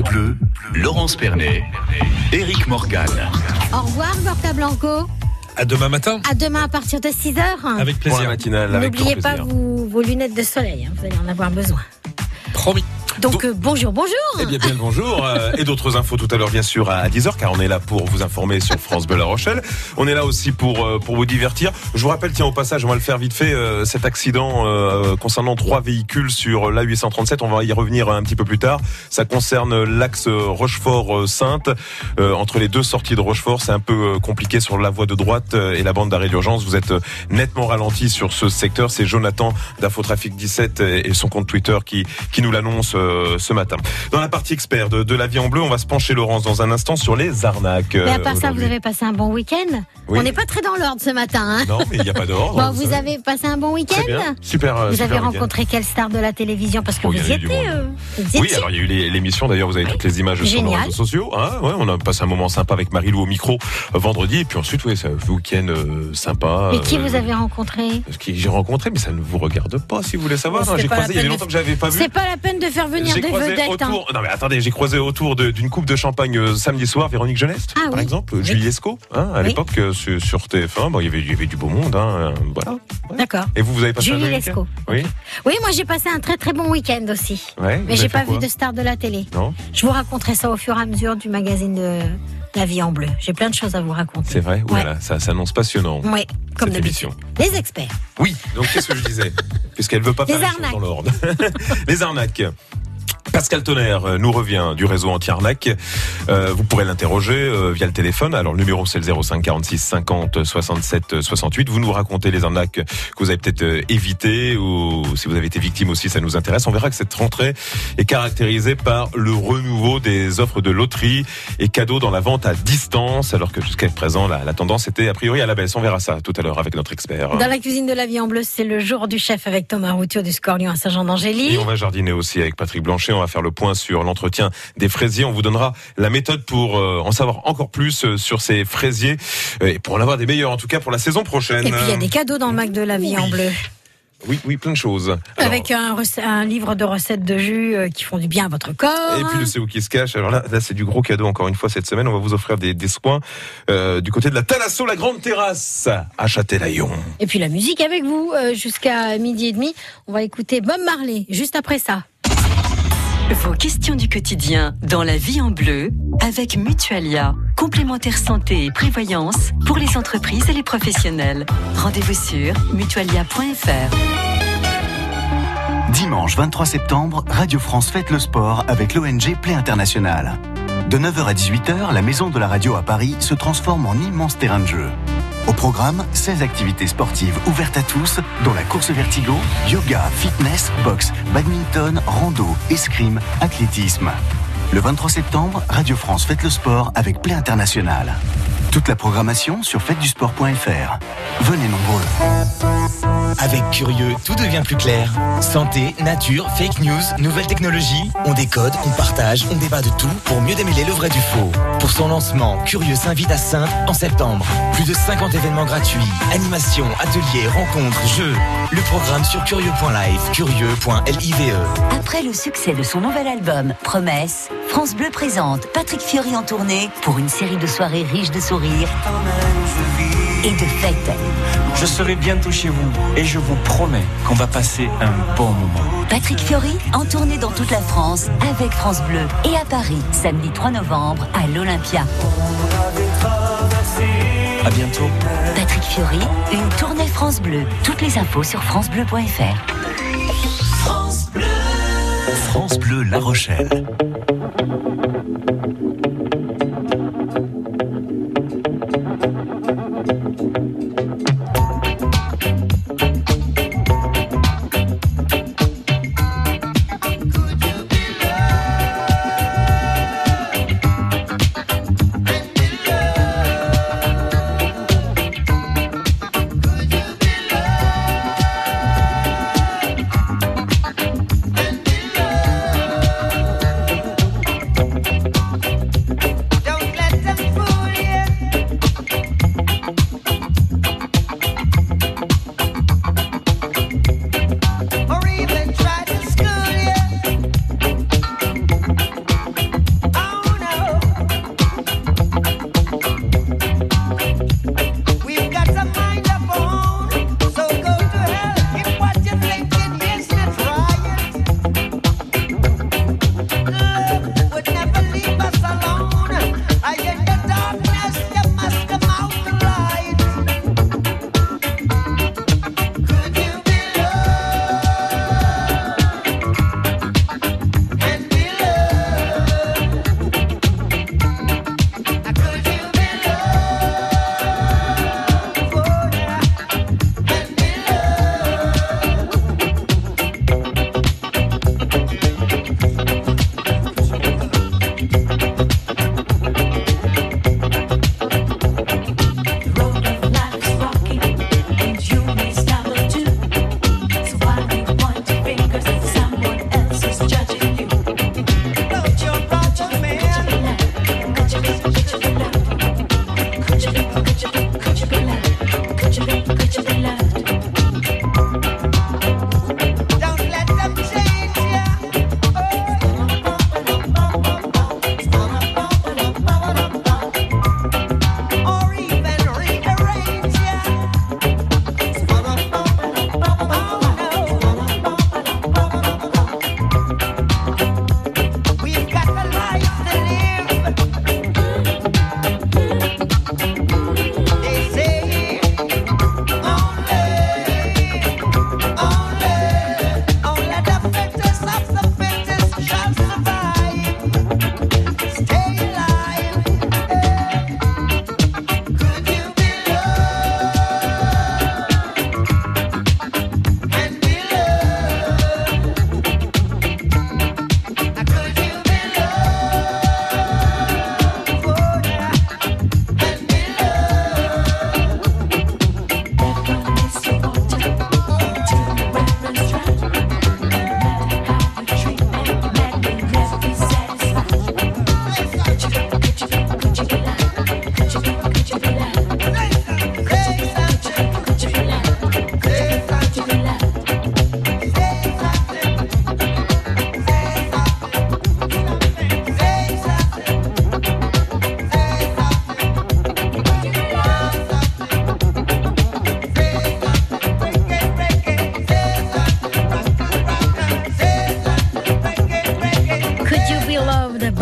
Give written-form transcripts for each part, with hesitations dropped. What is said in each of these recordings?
Bleu, Laurence Pernet, Éric Morgan. Au revoir, Gorka Blanco. À demain matin. À demain à partir de 6h. Avec plaisir. Pour la matinale, avec N'oubliez grand pas plaisir. vos lunettes de soleil, vous allez en avoir besoin. Promis. Donc bonjour. Eh bien le bonjour. Et d'autres infos tout à l'heure, bien sûr, à 10h, car on est là pour vous informer sur France Bleu La Rochelle. On est là aussi pour vous divertir. Je vous rappelle, tiens, au passage, on va le faire vite fait, cet accident concernant 3 véhicules sur l'A837. On va y revenir un petit peu plus tard. Ça concerne l'axe Rochefort-Sainte. Entre les deux sorties de Rochefort, c'est un peu compliqué sur la voie de droite et la bande d'arrêt d'urgence. Vous êtes nettement ralenti sur ce secteur. C'est Jonathan d'Infotrafic 17 et son compte Twitter qui nous l'annonce ce matin. Dans la partie expert de la vie en bleu, on va se pencher, Laurence, dans un instant sur les arnaques. Mais à part ça, vous avez passé un bon week-end. Oui. On n'est pas très dans l'ordre ce matin. Hein. Non, mais il n'y a pas d'ordre. Bon, vous avez passé un bon Très bien. week-end. Super. Vous super avez week-end. rencontré quelle star de la télévision? Parce que Oh, vous il y y a eu du étiez. monde. Vous y Oui, étiez. alors il y a eu l'émission, d'ailleurs, vous avez toutes les images sur nos Génial. réseaux sociaux. Hein, ouais, on a passé un moment sympa avec Marie-Lou au micro vendredi, et puis ensuite, c'est un week-end sympa. Et qui vous avez rencontré? Qui j'ai rencontré, mais ça ne vous regarde pas si vous voulez savoir. Bon, Non, c'est j'ai pas croisé, il y la avait peine longtemps que j'avais pas vu. C'est pas la peine de faire venir J'ai des croisé vedettes. autour. Non mais attendez, j'ai croisé autour d'une coupe de champagne samedi soir Véronique Geneste, Ah par oui. exemple, Oui. Julie Esco, à Oui. l'époque sur TF1. Bon, il y avait du beau monde, voilà. Ouais. D'accord. Et vous avez passé un Julie bon week-end? Lescaut. Oui. Oui, moi j'ai passé un très très bon week-end aussi. Ouais, Mais vous j'ai avez pas fait vu quoi de star de la télé. Non, Je vous raconterai ça au fur et à mesure du magazine de La Vie en Bleu. J'ai plein de choses à vous raconter. c'est vrai. Ouais. Voilà, ça s'annonce passionnant. Oui, comme Cette d'habitude. émission. Les experts. Oui. Donc qu'est-ce que je disais? Puisqu'elle veut pas Les faire les choses arnaques. dans l'ordre. Les arnaques. Pascal Tonnerre nous revient du réseau anti-arnaque. Vous pourrez l'interroger via le téléphone. Alors le numéro c'est le 05 46 50 67 68. Vous nous racontez les arnaques que vous avez peut-être évitées, ou si vous avez été victime aussi, ça nous intéresse. On verra que cette rentrée est caractérisée par le renouveau des offres de loterie et cadeaux dans la vente à distance, alors que jusqu'à présent la tendance était a priori à la baisse. On verra ça tout à l'heure avec notre expert. Dans la cuisine de La Vie en Bleu, c'est le jour du chef avec Thomas Routiot du Scorlion à Saint-Jean-d'Angély. Et on va jardiner aussi avec Patrick Blanchet. On va faire le point sur l'entretien des fraisiers. On vous donnera la méthode pour en savoir encore plus sur ces fraisiers et pour en avoir des meilleurs, en tout cas pour la saison prochaine. Et puis il y a des cadeaux dans le Mac de La Vie en Bleu. Oui, plein de choses. Alors, Avec un livre de recettes de jus qui font du bien à votre corps. et puis le C'est où qui se cache. Alors là c'est du gros cadeau encore une fois cette semaine. On va vous offrir des soins du côté de la Thalasso, la grande terrasse à Châtelaillon. Et puis la musique avec vous jusqu'à 12h30. On va écouter Bob Marley juste après ça. Vos questions du quotidien dans La Vie en Bleu avec Mutualia. Complémentaire santé et prévoyance pour les entreprises et les professionnels. Rendez-vous sur mutualia.fr. Dimanche 23 septembre, Radio France fête le sport avec l'ONG Play International. De 9h à 18h, la Maison de la Radio à Paris se transforme en immense terrain de jeu. Au programme, 16 activités sportives ouvertes à tous, dont la course vertigo, yoga, fitness, boxe, badminton, rando, escrime, athlétisme. Le 23 septembre, Radio France fête le sport avec Play International. Toute la programmation sur fêtedusport.fr. Venez nombreux. Avec Curieux, tout devient plus clair. Santé, nature, fake news, nouvelles technologies. On décode, on partage, on débat de tout pour mieux démêler le vrai du faux. Pour son lancement, Curieux s'invite à Saintes en septembre. Plus de 50 événements gratuits, animations, ateliers, rencontres, jeux. Le programme sur curieux.live, curieux.live. Après le succès de son nouvel album, Promesse, France Bleu présente Patrick Fiori en tournée pour une série de soirées riches de sourires et de fêtes. Je serai bientôt chez vous et je vous promets qu'on va passer un bon moment. Patrick Fiori en tournée dans toute la France avec France Bleu et à Paris, samedi 3 novembre à l'Olympia. À bientôt. Patrick Fiori, une tournée France Bleu. Toutes les infos sur francebleu.fr. France Bleu La Rochelle.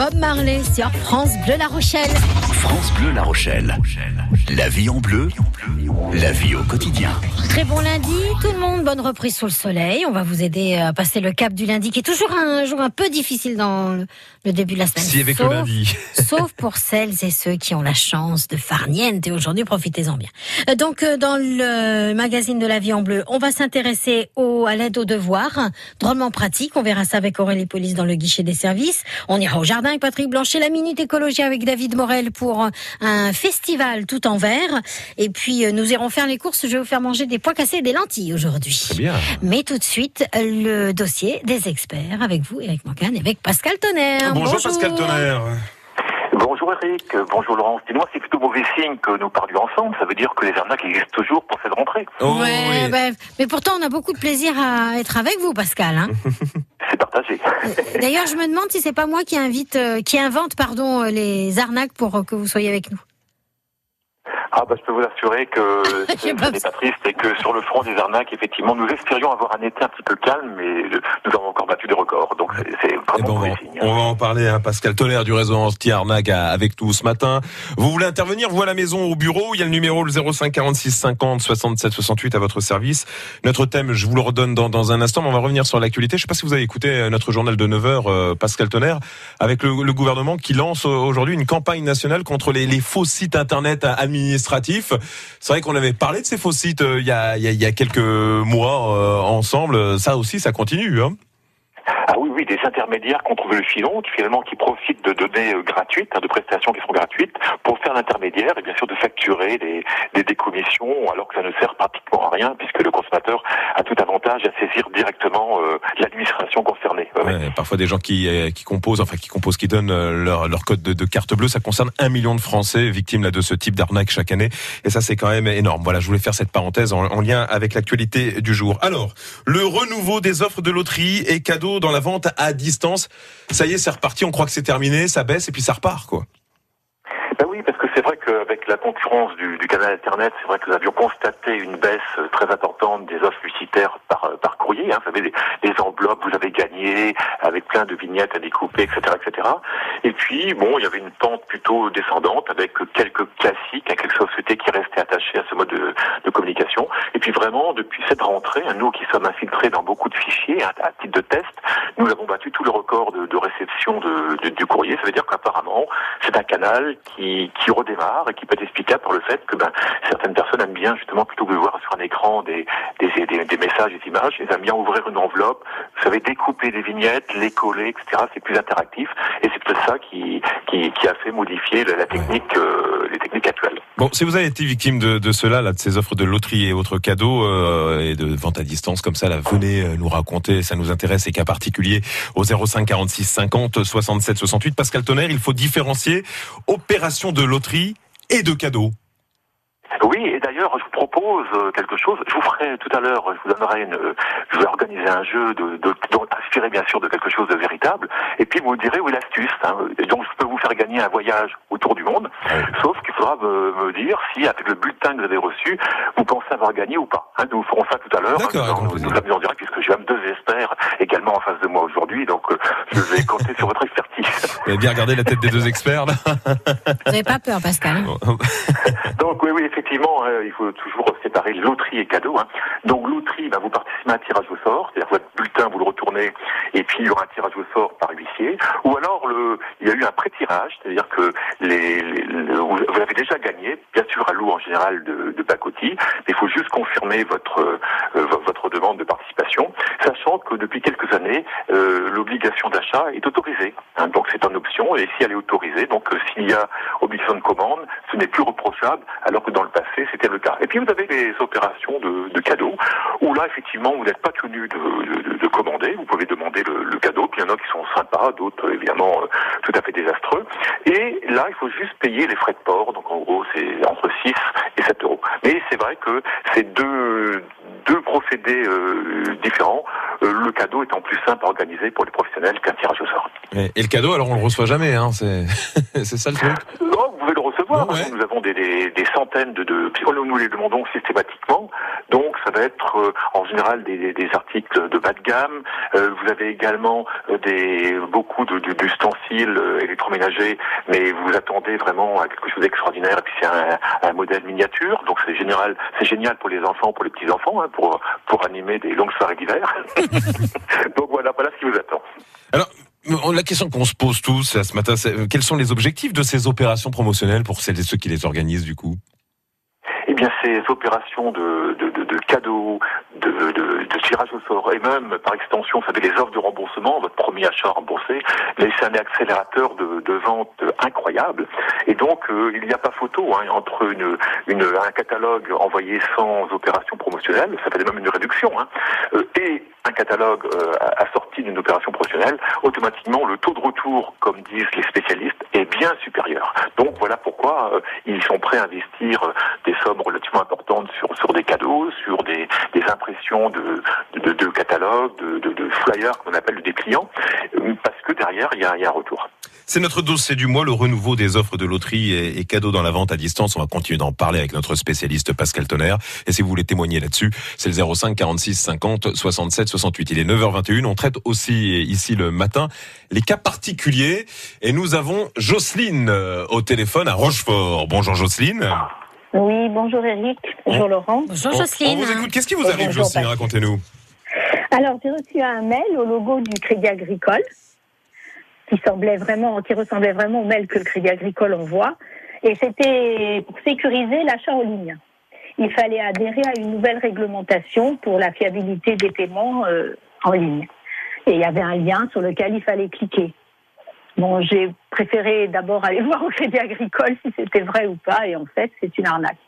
Bob Marley sur France Bleu La Rochelle. France Bleu La Rochelle. La vie en bleu, la vie au quotidien. Très bon lundi, tout le monde, bonne reprise sous le soleil. On va vous aider à passer le cap du lundi, qui est toujours un jour un peu difficile dans le début de la semaine. Si, avec le lundi. Sauf pour celles et ceux qui ont la chance de farniente. Et aujourd'hui, profitez-en bien. Donc, dans le magazine de la vie en bleu, on va s'intéresser à l'aide aux devoirs. Drôlement pratique. On verra ça avec Aurélie Police dans le guichet des services. On ira au jardin avec Patrick Blanchet, la Minute Écologie avec David Morel pour un festival tout en vert. Et puis, nous irons faire les courses. Je vais vous faire manger des pois cassés et des lentilles aujourd'hui. Très bien. Mais tout de suite, le dossier des experts avec vous, Eric Morgan, et avec Pascal Tonnerre. Bonjour Pascal Tonnerre. Bonjour Eric, bonjour Laurence. Dis-moi, c'est plutôt mauvais signe que nous parlions ensemble. Ça veut dire que les arnaques existent toujours pour cette rentrée. Oh, ouais, oui. bah, mais pourtant, on a beaucoup de plaisir à être avec vous, Pascal. Hein. C'est partagé. D'ailleurs, je me demande si c'est pas moi qui invente les arnaques pour que vous soyez avec nous. Ah bah je peux vous assurer que ce n'est pas triste et que sur le front des arnaques, effectivement, nous espérions avoir un été un petit peu calme, mais nous avons encore battu des records. Donc c'est vraiment mauvais signe. On va en parler, hein, Pascal Tonnerre du réseau anti-arnaque avec nous ce matin. Vous voulez intervenir, vous à la maison, au bureau, il y a le numéro le 05 46 50 67 68 à votre service. Notre thème, je vous le redonne dans un instant, mais on va revenir sur l'actualité. Je ne sais pas si vous avez écouté notre journal de 9h, Pascal Tonnerre, avec le gouvernement qui lance aujourd'hui une campagne nationale contre les faux sites internet administratifs. C'est vrai qu'on avait parlé de ces faux sites il y a quelques mois ensemble. Ça aussi, ça continue, hein. Ah oui, des intermédiaires qu'on trouve le filon, qui profitent de données gratuites, de prestations qui sont gratuites, pour faire l'intermédiaire et bien sûr de facturer des commissions, alors que ça ne sert pratiquement à rien, puisque le consommateur a tout avantage à saisir directement l'administration concernée. Ouais, parfois des gens qui donnent leur code de carte bleue, ça concerne 1 million de Français victimes là de ce type d'arnaque chaque année, et ça c'est quand même énorme. Voilà, je voulais faire cette parenthèse en lien avec l'actualité du jour. Alors, le renouveau des offres de loterie et cadeaux dans la vente à distance, ça y est, c'est reparti, on croit que c'est terminé, ça baisse et puis ça repart, quoi. Ben oui, parce que c'est vrai qu'avec la concurrence du canal Internet, c'est vrai que nous avions constaté une baisse très importante des offres publicitaires par courrier. Hein. Vous savez, des enveloppes, vous avez gagné, avec plein de vignettes à découper, etc., etc. Et puis, bon, il y avait une pente plutôt descendante, avec quelques classiques, quelques sociétés qui restaient attachées à ce mode de communication. Et puis vraiment, depuis cette rentrée, nous qui sommes infiltrés dans beaucoup de fichiers, à titre de test, nous avons battu tous les records de réception du courrier. Ça veut dire qu'apparemment, c'est un canal qui redémarre et qui peut être explicable par le fait que certaines personnes aiment bien justement, plutôt que de voir sur un écran des messages, des images, ils aiment bien ouvrir une enveloppe, vous savez, découper des vignettes, les coller, etc. C'est plus interactif et c'est peut-être ça qui a fait modifier la technique, les techniques actuelles. Bon, si vous avez été victime de cela, là, de ces offres de loterie et autres cadeaux et de vente à distance comme ça, là, venez nous raconter, ça nous intéresse, et cas particulier au 05 46 50 67 68. Pascal Tonnerre, il faut différencier opération de loterie et de cadeaux. Oui, et d'ailleurs, je vous propose quelque chose. Je vous ferai tout à l'heure, je vais organiser un jeu inspiré bien sûr de quelque chose de véritable. Et puis vous me direz où est l'astuce. Hein. Et donc je peux vous faire gagner un voyage autour du monde. Ouais. Sauf qu'il faudra me dire si avec le bulletin que vous avez reçu, vous pensez avoir gagné ou pas. Hein, nous ferons ça tout à l'heure. D'accord. Nous l'avions en direct puisque j'ai même 2 experts également en face de moi aujourd'hui. Donc je vais compter sur votre expertise. Vous avez bien regardé la tête des 2 experts là. Vous n'avez pas peur, Pascal? Donc oui, effectivement, il faut toujours séparer loterie et cadeau. Hein. Donc loterie, vous participez à un tirage au sort, c'est-à-dire votre bulletin, vous le retournez, et puis il y aura un tirage au sort par huissier. Ou alors il y a eu un pré-tirage, c'est-à-dire que vous l'avez déjà gagné, bien sûr à l'eau en général de pacotille, mais il faut juste confirmer votre demande de participation, sachant que depuis quelques années, l'obligation d'achat est autorisée. Hein. Donc c'est une option, et si elle est autorisée, donc s'il y a obligation de commande, ce n'est plus reprochable, alors que dans le passé, c'était le cas. Et puis vous avez les opérations de cadeaux, où là, effectivement, vous n'êtes pas tenu de commander, vous pouvez demander le cadeau, puis il y en a qui sont sympas, d'autres, évidemment, tout à fait désastreux. Et là, il faut juste payer les frais de port, donc en gros, c'est entre 6 et 7 euros. Mais c'est vrai que c'est deux procédés différents. Le cadeau étant plus simple à organiser pour les professionnels qu'un tirage au sort. Et le cadeau, alors on le reçoit jamais, hein, c'est ça le truc. Non, vous pouvez le recevoir. devoirs. Ouais. Nous avons des centaines nous les demandons systématiquement. Donc ça va être en général des articles de bas de gamme. Vous avez également beaucoup d'ustensiles électroménagers, mais vous attendez vraiment à quelque chose d'extraordinaire. Et puis c'est un modèle miniature, donc c'est génial pour les enfants, pour les petits enfants, hein, pour animer des longues soirées d'hiver. Donc voilà ce qui vous attend. Alors, la question qu'on se pose tous ce matin, c'est quels sont les objectifs de ces opérations promotionnelles pour celles et ceux qui les organisent du coup ? Eh bien, ces opérations de cadeaux, de tirage au sort, et même, par extension, vous savez, les offres de remboursement, votre premier achat remboursé, mais c'est un accélérateur de vente incroyable. Et donc, il n'y a pas photo, hein, entre un catalogue envoyé sans opération promotionnelle, ça fait même une réduction, hein, et un catalogue assorti d'une opération promotionnelle, automatiquement, le taux de retour, comme disent les spécialistes, est bien supérieur. Donc, voilà pourquoi ils sont prêts à investir des sommes relativement importantes sur des cadeaux, sur des impressions de catalogues, de flyers qu'on appelle des clients, parce que derrière, il y a un retour. C'est notre dossier du mois, le renouveau des offres de loterie et cadeaux dans la vente à distance. On va continuer d'en parler avec notre spécialiste Pascal Tonnerre. Et si vous voulez témoigner là-dessus, c'est le 05 46 50 67 68. Il est 9h21. On traite aussi ici le matin les cas particuliers. Et nous avons Jocelyne au téléphone à Rochefort. Bonjour Jocelyne. Oui, bonjour Eric, bonjour Laurent. Bonjour Jocelyne. On vous écoute. Qu'est-ce qui vous arrive, Bonjour, Jocelyne ? Racontez-nous. Alors, j'ai reçu un mail au logo du Crédit Agricole qui ressemblait vraiment au mail que le Crédit Agricole envoie. Et c'était pour sécuriser l'achat en ligne. Il fallait adhérer à une nouvelle réglementation pour la fiabilité des paiements en ligne. Et il y avait un lien sur lequel il fallait cliquer. Bon, j'ai préféré d'abord aller voir au Crédit Agricole si c'était vrai ou pas. Et en fait, c'est une arnaque.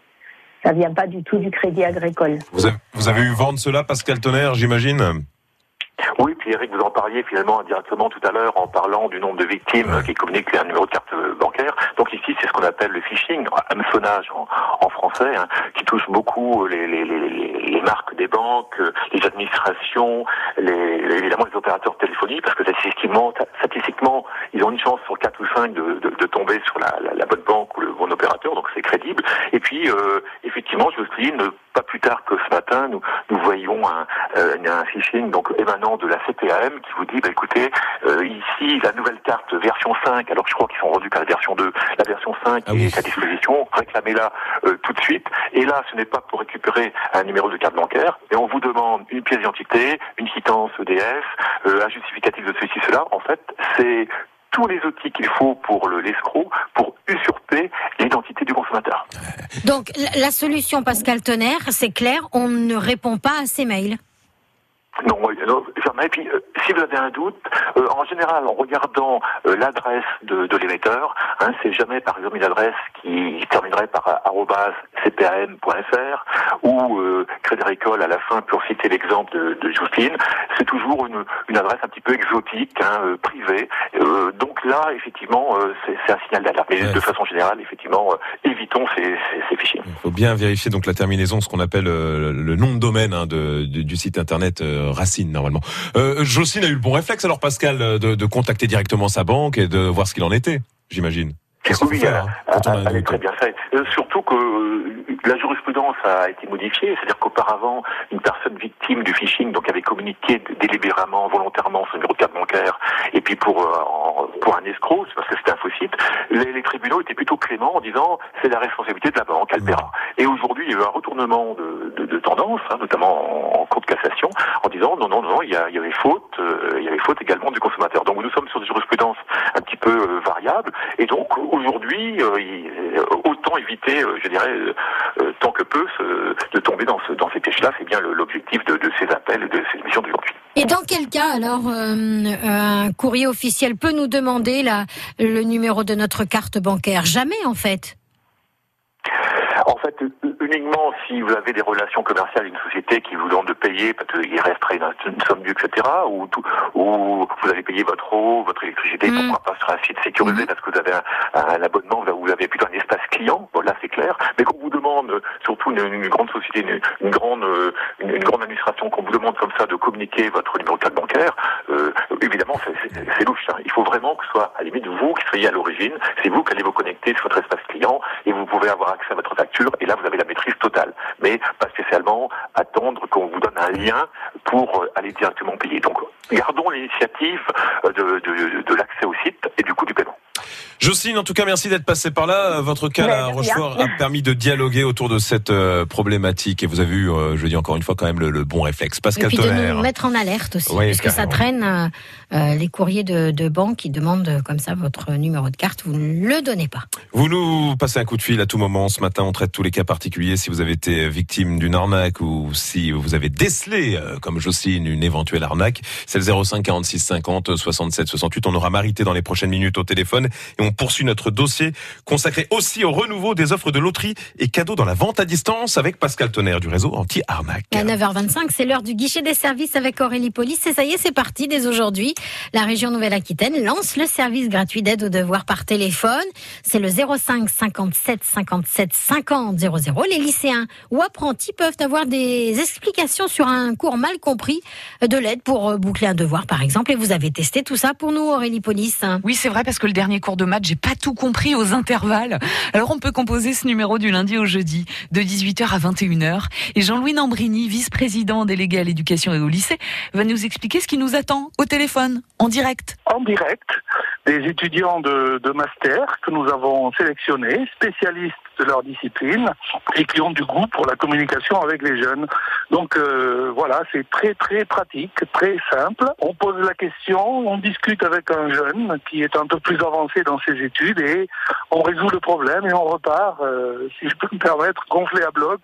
Ça vient pas du tout du Crédit Agricole. Vous avez eu vent de cela, Pascal Tonnerre, j'imagine ? Oui, puis Eric, vous en parliez finalement indirectement tout à l'heure en parlant du nombre de victimes qui communiquent un numéro de carte bancaire. Donc ici, c'est ce qu'on appelle le phishing, hameçonnage en français, hein, qui touche beaucoup les marques des banques, les administrations, évidemment les opérateurs téléphoniques, parce que statistiquement, ils ont une chance sur 4 ou 5 de tomber sur la bonne banque ou le bon opérateur, donc c'est crédible. Et puis, effectivement, Jocelyne, pas plus tard que ce matin, nous voyons un phishing donc émanant de la CPAM qui vous dit, écoutez, ici, la nouvelle carte version 5, alors que je crois qu'ils sont rendus qu'à la version 2, la version 5 est à disposition, réclamez-la tout de suite. Et là, ce n'est pas pour récupérer un numéro de carte bancaire, et on vous demande une pièce d'identité, une quittance EDF, un justificatif de ceci, cela. En fait, c'est tous les outils qu'il faut pour l'escroc, pour usurper l'identité du consommateur. Donc, la solution, Pascal Tonnerre, c'est clair, on ne répond pas à ces mails. Non, jamais. Et puis, si vous avez un doute, en général, en regardant l'adresse de l'émetteur, hein, c'est jamais, par exemple, une adresse qui terminerait par @cpam.fr ou Crédit Agricole à la fin, pour citer l'exemple de Jocelyne. C'est toujours une adresse un petit peu exotique, hein, privée. Donc là, effectivement, c'est un signal d'alerte. Mais de façon générale, effectivement, évitons ces phishing. Il faut bien vérifier donc la terminaison, ce qu'on appelle le nom de domaine du site internet Racine normalement. Jocelyne a eu le bon réflexe alors Pascal de contacter directement sa banque et de voir ce qu'il en était, j'imagine. Qu'est-ce qu'il faut faire quand on a un doute ? Très bien fait. Surtout que la jurisprudence a été modifiée, c'est-à-dire qu'auparavant, une personne victime du phishing, donc avait communiqué délibérément, volontairement son numéro de carte bancaire, et puis pour un escroc, parce que c'était un faux site, les tribunaux étaient plutôt cléments en disant c'est la responsabilité de la banque, elle paiera. Et aujourd'hui, il y a eu un retournement de tendance, hein, notamment en cour de cassation, en disant non, il y avait faute également du consommateur. Donc nous sommes sur des jurisprudences un petit peu variables, et donc aujourd'hui, autant éviter, je dirais, tant que peu, de tomber dans ces pièges-là. C'est bien l'objectif de ces appels et de ces émissions d'aujourd'hui. Et dans quel cas, alors, un courrier officiel peut nous demander le numéro de notre carte bancaire ? Jamais, en fait. En fait, uniquement si vous avez des relations commerciales avec une société qui vous demande de payer parce qu'il resterait une somme due, etc. Ou vous allez payer votre eau, votre électricité, pourquoi pas sur un site sécurisé parce que vous avez un abonnement, vous avez plutôt un espace client. Bon, là c'est clair. Mais qu'on vous demande, surtout une grande société, une grande administration, qu'on vous demande comme ça de communiquer votre numéro de carte bancaire, évidemment c'est louche. Hein. Il faut vraiment que ce soit à la limite vous qui soyez à l'origine. C'est vous qui allez vous connecter sur votre espace client et vous pouvez avoir accès à votre facture. Et là vous avez la maîtrise totale. Mais pas spécialement attendre qu'on vous donne un lien pour aller directement payer. Donc gardons l'initiative de l'accès au site et du coup du paiement. Jocelyne, en tout cas, merci d'être passée par là. Votre cas à Rochefort a permis de dialoguer autour de cette problématique. Et vous avez eu, je dis encore une fois, quand même le bon réflexe. Pascal Tonnerre. Et puis de nous mettre en alerte aussi, oui, puisque ça traîne les courriers de banque qui demandent comme ça votre numéro de carte. Vous ne le donnez pas. Vous nous passez un coup de fil à tout moment. Ce matin, on traite tous les cas particuliers. Si vous avez été victime d'une arnaque ou si vous avez décelé, comme Jocelyne, une éventuelle arnaque, c'est le 05 46 50 67 68. On aura Marité dans les prochaines minutes au téléphone. Et on poursuit notre dossier consacré aussi au renouveau des offres de loterie et cadeaux dans la vente à distance avec Pascal Tonnerre du réseau anti-arnaque. À 9h25, c'est l'heure du guichet des services avec Aurélie Police. Et ça y est, c'est parti dès aujourd'hui. La région Nouvelle-Aquitaine lance le service gratuit d'aide aux devoirs par téléphone. C'est le 05 57 57 50 00. Les lycéens ou apprentis peuvent avoir des explications sur un cours mal compris, de l'aide pour boucler un devoir par exemple. Et vous avez testé tout ça pour nous, Aurélie Police. Oui, c'est vrai, parce que le dernier cours de maths, j'ai pas tout compris aux intervalles. Alors on peut composer ce numéro du lundi au jeudi, de 18h à 21h. Et Jean-Louis Nambrini, vice-président délégué à l'éducation et au lycée, va nous expliquer ce qui nous attend au téléphone, en direct. En direct, des étudiants de master que nous avons sélectionnés, spécialistes de leur discipline et qui ont du goût pour la communication avec les jeunes. Donc voilà, c'est très très pratique, très simple. On pose la question, on discute avec un jeune qui est un peu plus avancé dans ses études et on résout le problème et on repart, si je peux me permettre, gonflé à bloc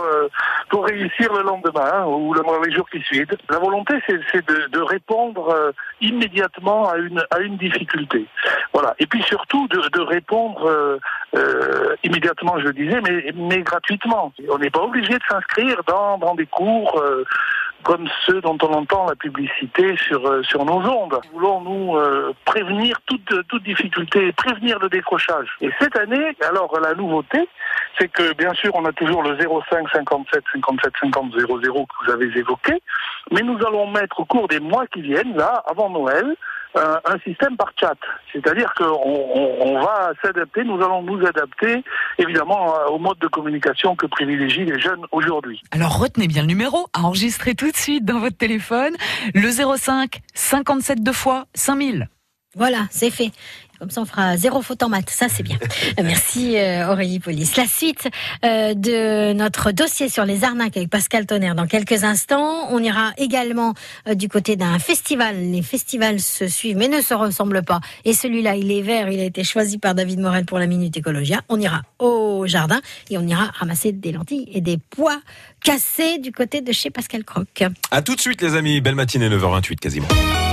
pour réussir le lendemain ou les jours qui suivent. La volonté, c'est de répondre immédiatement à une difficulté. Voilà. Et puis surtout de répondre immédiatement, je le disais, mais gratuitement. On n'est pas obligé de s'inscrire dans des cours comme ceux dont on entend la publicité sur nos ondes. Nous voulons nous prévenir toute difficulté, prévenir le décrochage. Et cette année, alors la nouveauté, c'est que bien sûr on a toujours le 05 57 57 50 00 que vous avez évoqué, mais nous allons mettre au cours des mois qui viennent, là, avant Noël, un système par chat. C'est-à-dire qu'on va s'adapter, nous allons nous adapter évidemment au mode de communication que privilégient les jeunes aujourd'hui. Alors retenez bien le numéro, à enregistrer tout de suite dans votre téléphone, le 05 57 2 fois 5000. Voilà, c'est fait. Comme ça, on fera 0 faute en maths. Ça, c'est bien. Merci Aurélie Police. La suite de notre dossier sur les arnaques avec Pascal Tonnerre dans quelques instants. On ira également du côté d'un festival. Les festivals se suivent mais ne se ressemblent pas. Et celui-là, il est vert. Il a été choisi par David Morel pour la Minute Écologia. On ira au jardin et on ira ramasser des lentilles et des pois cassés du côté de chez Pascal Croc. À tout de suite, les amis. Belle matinée, 9h28 quasiment.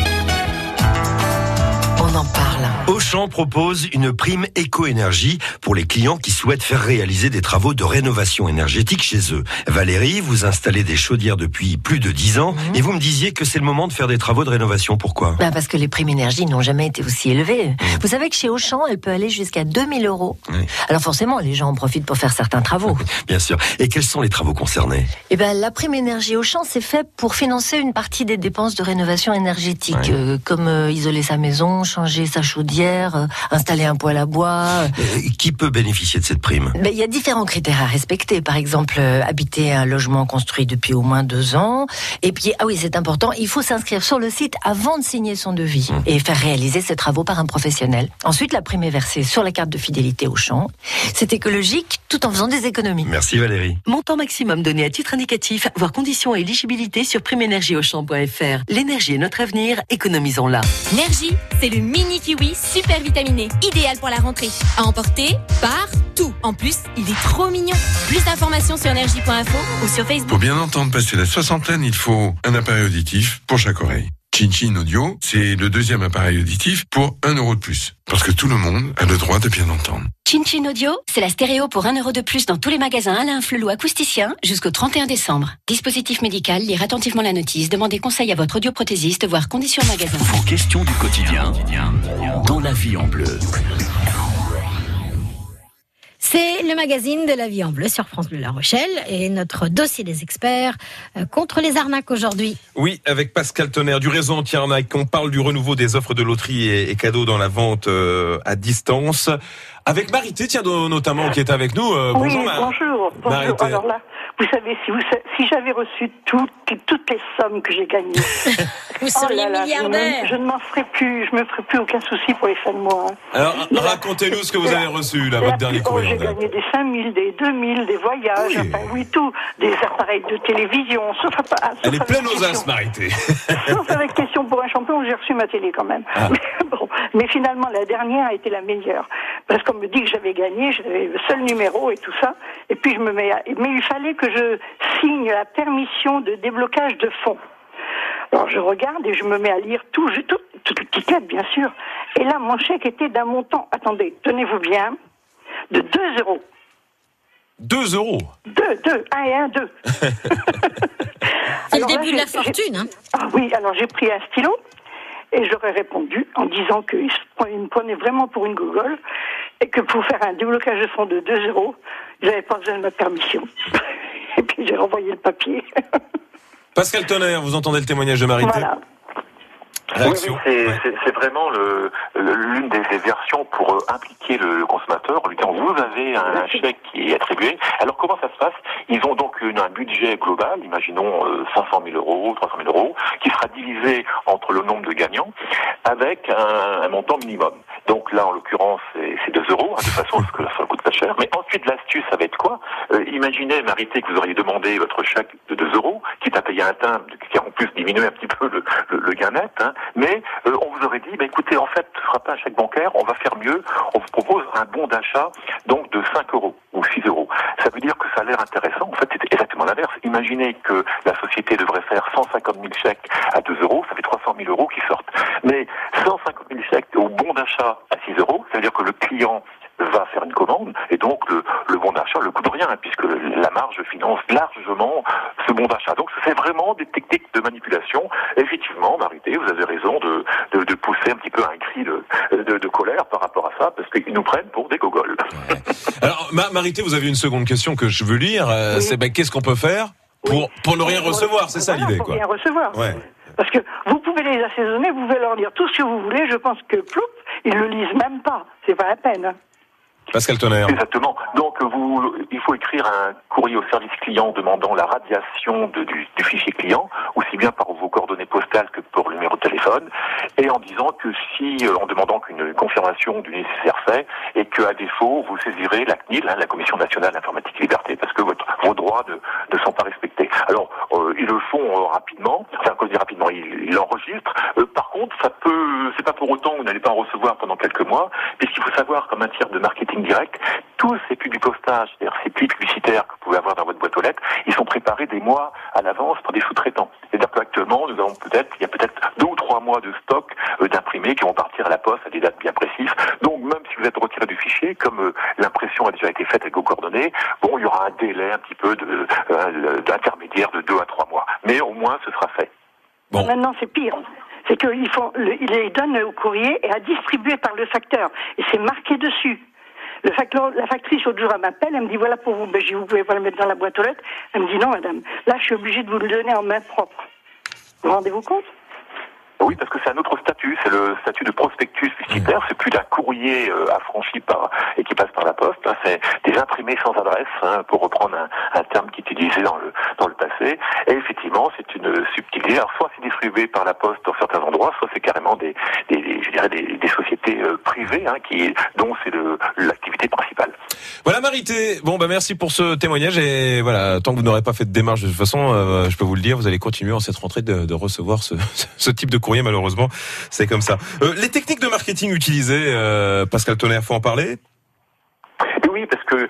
On en parle. Auchan propose une prime éco-énergie pour les clients qui souhaitent faire réaliser des travaux de rénovation énergétique chez eux. Valérie, vous installez des chaudières depuis plus de 10 ans et vous me disiez que c'est le moment de faire des travaux de rénovation. Pourquoi ? Parce que les primes énergie n'ont jamais été aussi élevées. Vous savez que chez Auchan, elle peut aller jusqu'à 2000 €. Alors forcément, les gens en profitent pour faire certains travaux. Bien sûr. Et quels sont les travaux concernés ? La prime énergie Auchan, c'est fait pour financer une partie des dépenses de rénovation énergétique, comme isoler sa maison, changer sa chaudière, installer un poêle à bois. Qui peut bénéficier de cette prime ? Il y a différents critères à respecter. Par exemple, habiter un logement construit depuis au moins 2 ans. Et puis, c'est important, il faut s'inscrire sur le site avant de signer son devis et faire réaliser ses travaux par un professionnel. Ensuite, la prime est versée sur la carte de fidélité Auchan. C'est écologique tout en faisant des économies. Merci Valérie. Montant maximum donné à titre indicatif, voire conditions et éligibilité sur primeenergieauchan.fr. L'énergie est notre avenir, économisons-la. Nergie, c'est le mini kiwi super vitaminé, idéal pour la rentrée. À emporter partout. En plus, il est trop mignon. Plus d'informations sur nergie.info ou sur Facebook. Pour bien entendre passer la soixantaine, il faut un appareil auditif pour chaque oreille. Chin Audio, c'est le deuxième appareil auditif pour 1 € de plus. Parce que tout le monde a le droit de bien entendre. Chin Chin Audio, c'est la stéréo pour 1 € de plus dans tous les magasins Alain Flelou acousticien jusqu'au 31 décembre. Dispositif médical, lire attentivement la notice, demandez conseil à votre audioprothésiste, voire conditions magasin. Vos questions du quotidien dans La Vie en Bleu. C'est le magazine de La Vie en Bleu sur France Bleu La Rochelle et notre dossier des experts contre les arnaques aujourd'hui. Oui, avec Pascal Tonnerre du réseau anti-arnaque. On parle du renouveau des offres de loterie et cadeaux dans la vente à distance. Avec Marité, tiens, notamment, qui est avec nous. Bonjour, bonjour. Marité. Alors là, vous savez, si j'avais reçu toutes les sommes que j'ai gagnées, vous seriez milliardaire. Je ne m'en ferai plus, je me ferai plus aucun souci pour les fins de mois. Alors, racontez-nous ce que vous avez reçu, là, votre dernier courrier. J'ai gagné des 5 000, des 2 000, des voyages, tout, des appareils de télévision, sauf elle est pleine aux as, Marité. Sauf avec question pour un champion, j'ai reçu ma télé quand même. Ah. Mais finalement, la dernière a été la meilleure. Parce qu'on me dit que j'avais gagné, j'avais le seul numéro et tout ça. Et puis mais il fallait que je signe la permission de déblocage de fonds. Alors je regarde et je me mets à lire toutes les petites lettres, bien sûr. Et là, mon chèque était d'un montant, attendez, tenez-vous bien, de 2 €. 2 €? 2, 1 et 1, 2. C'est le début de la fortune, hein. Ah oui, alors j'ai pris un stylo. Et j'aurais répondu en disant qu'il me prenait vraiment pour une gogole et que pour faire un déblocage de fonds de 2 €, ils n'avaient pas besoin de ma permission. Et puis j'ai renvoyé le papier. Pascal Tonnerre, vous entendez le témoignage de Marité? Voilà. Réaction. Oui, c'est vraiment l'une des versions pour impliquer le consommateur en lui disant vous avez un chèque qui est attribué. Alors comment ça se passe? Ils ont donc un budget global, imaginons 500 000 €, 300 000 €, qui sera divisé entre le nombre de gagnants avec un montant minimum. Donc là, en l'occurrence, c'est 2 €, de toute façon, parce que ça coûte pas cher. Mais ensuite, l'astuce, ça va être quoi? Imaginez, Marité, que vous auriez demandé votre chèque de 2 €, quitte à payer un timbre, qui a en plus diminué un petit peu le gain net, hein. Mais on vous aurait dit, écoutez, en fait, ce ne sera pas un chèque bancaire, on va faire mieux, on vous propose un bon d'achat, donc de 5 € ou 6 €. Ça veut dire que ça a l'air intéressant. En fait, c'est exactement l'inverse. Imaginez que la société devrait faire 150 000 chèques à 2 €, ça fait 300 000 € qui sortent. Mais 150 000 chèques au bon d'achat à 6 €, ça veut dire que le client va faire une commande et donc le bon d'achat ne coûte rien puisque la marge finance largement ce bon d'achat. Donc c'est vraiment des techniques de manipulation. Et effectivement, Marité, vous avez raison de pousser un petit peu un cri de colère par rapport à ça parce qu'ils nous prennent pour des gogoles. Ouais. Alors Marité, vous avez une seconde question que je veux lire. Oui. C'est qu'est-ce qu'on peut faire pour ne rien recevoir? C'est ça l'idée, quoi. Pour rien recevoir. Ouais. Parce que vous pouvez les assaisonner, vous pouvez leur dire tout ce que vous voulez. Je pense que ploup, ils le lisent même pas. C'est pas la peine. Hein. Pascal Tonnerre. Exactement. Donc il faut écrire un courrier au service client demandant la radiation du fichier client, aussi bien par vos coordonnées postales que pour le numéro de téléphone, et en disant que en demandant qu'une confirmation du nécessaire fait, et qu'à défaut, vous saisirez la CNIL, la Commission nationale d'informatique et liberté, parce que vos droits ne sont pas respectés. Alors, ils le font rapidement, enfin, quand je dis rapidement, ils l'enregistrent. Par contre, c'est pas pour autant que vous n'allez pas en recevoir pendant quelques mois, puisqu'il faut savoir qu'en matière de marketing direct, tous ces pubs du postage, c'est-à-dire ces pubs publicitaires que vous pouvez avoir dans votre boîte aux lettres, ils sont préparés des mois à l'avance par des sous-traitants. C'est-à-dire qu'actuellement, il y a peut-être 2 ou 3 mois de stock d'imprimés qui vont partir à la poste à des dates bien précises. Donc, même si vous êtes retiré du fichier, comme l'impression a déjà été faite avec vos coordonnées, il y aura un délai un petit peu d'intermédiaire de 2 à 3 mois. Mais au moins, ce sera fait. Bon. Maintenant, c'est pire. C'est qu'ils les donnent au courrier et à distribuer par le facteur. Et c'est marqué dessus. La factrice, l'autre jour, elle m'appelle, elle me dit, voilà pour vous. Je dis, vous pouvez pas le mettre dans la boîte aux lettres. Elle me dit, non, madame. Là, je suis obligée de vous le donner en main propre. Vous vous rendez vous compte? Oui, parce que c'est un autre statut, c'est le statut de prospectus publicitaire, c'est plus d'un courrier affranchi et qui passe par la poste, hein, c'est des imprimés sans adresse, hein, pour reprendre un terme qui est utilisé dans le passé. Et effectivement, c'est une subtilité. Alors, soit c'est distribué par la poste dans certains endroits, soit c'est carrément des sociétés privées, hein, dont c'est l'activité principale. Voilà, Marité. Bon, merci pour ce témoignage et voilà, tant que vous n'aurez pas fait de démarche de toute façon, je peux vous le dire, vous allez continuer en cette rentrée de recevoir ce type de courrier, malheureusement. C'est comme ça. Les techniques de marketing utilisées, Pascal Tonnerre, faut en parler? Oui, parce que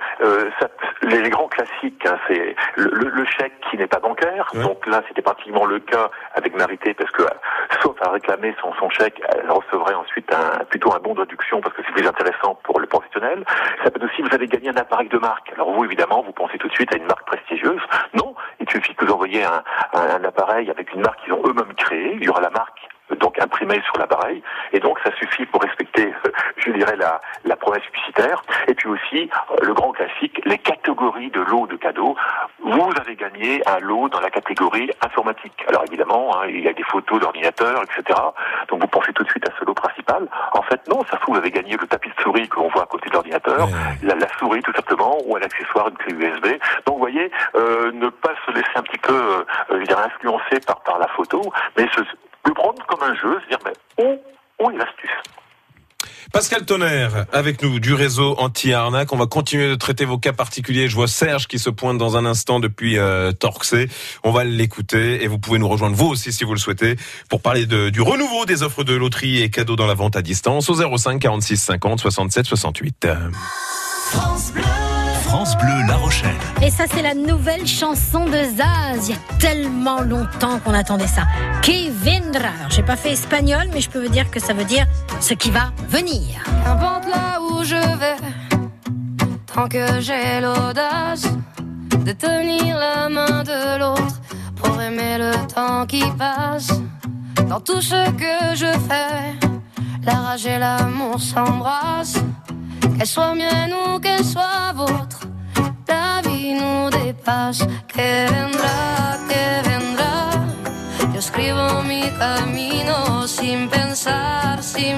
les grands classiques, hein, c'est le chèque qui n'est pas bancaire. Ouais. Donc là, c'était pratiquement le cas avec Marité, parce que sauf à réclamer son chèque, elle recevrait ensuite plutôt un bon de réduction, parce que c'est plus intéressant pour le professionnel promotionnel. Ça peut être aussi, vous avez gagné un appareil de marque. Alors vous, évidemment, vous pensez tout de suite à une marque prestigieuse. Non, il suffit que vous envoyiez un appareil avec une marque qu'ils ont eux-mêmes créée. Il y aura la marque donc imprimée sur l'appareil, et donc ça suffit pour respecter, je dirais, la promesse publicitaire. Et puis aussi, le grand classique, les catégories de lots de cadeaux. Vous avez gagné un lot dans la catégorie informatique. Alors évidemment, il y a des photos d'ordinateurs, etc. Donc vous pensez tout de suite à ce lot principal. En fait, non, ça se trouve, vous avez gagné le tapis de souris que l'on voit à côté de l'ordinateur, la souris tout simplement, ou un accessoire, une clé USB. Donc vous voyez, ne pas se laisser un petit peu, je dirais, influencer par la photo, mais le prendre comme un jeu, se dire, mais où est l'astuce? Pascal Tonnerre, avec nous, du réseau anti-arnaque. On va continuer de traiter vos cas particuliers. Je vois Serge qui se pointe dans un instant depuis Torxé. On va l'écouter et vous pouvez nous rejoindre vous aussi si vous le souhaitez pour parler du renouveau des offres de loterie et cadeaux dans la vente à distance au 05 46 50 67 68. France Bleu. France Bleu La Rochelle. Et ça, c'est la nouvelle chanson de Zaz. Il y a tellement longtemps qu'on attendait ça. Qui vendra. J'ai pas fait espagnol, mais je peux vous dire que ça veut dire ce qui va venir. Qu'importe là où je vais, tant que j'ai l'audace de tenir la main de l'autre pour aimer le temps qui passe. Dans tout ce que je fais, la rage et l'amour s'embrassent. Qu'elle soit mienne ou qu'elle soit vôtre, la vie nous dépasse. Que vendrá, yo escribo mi camino sin pensar,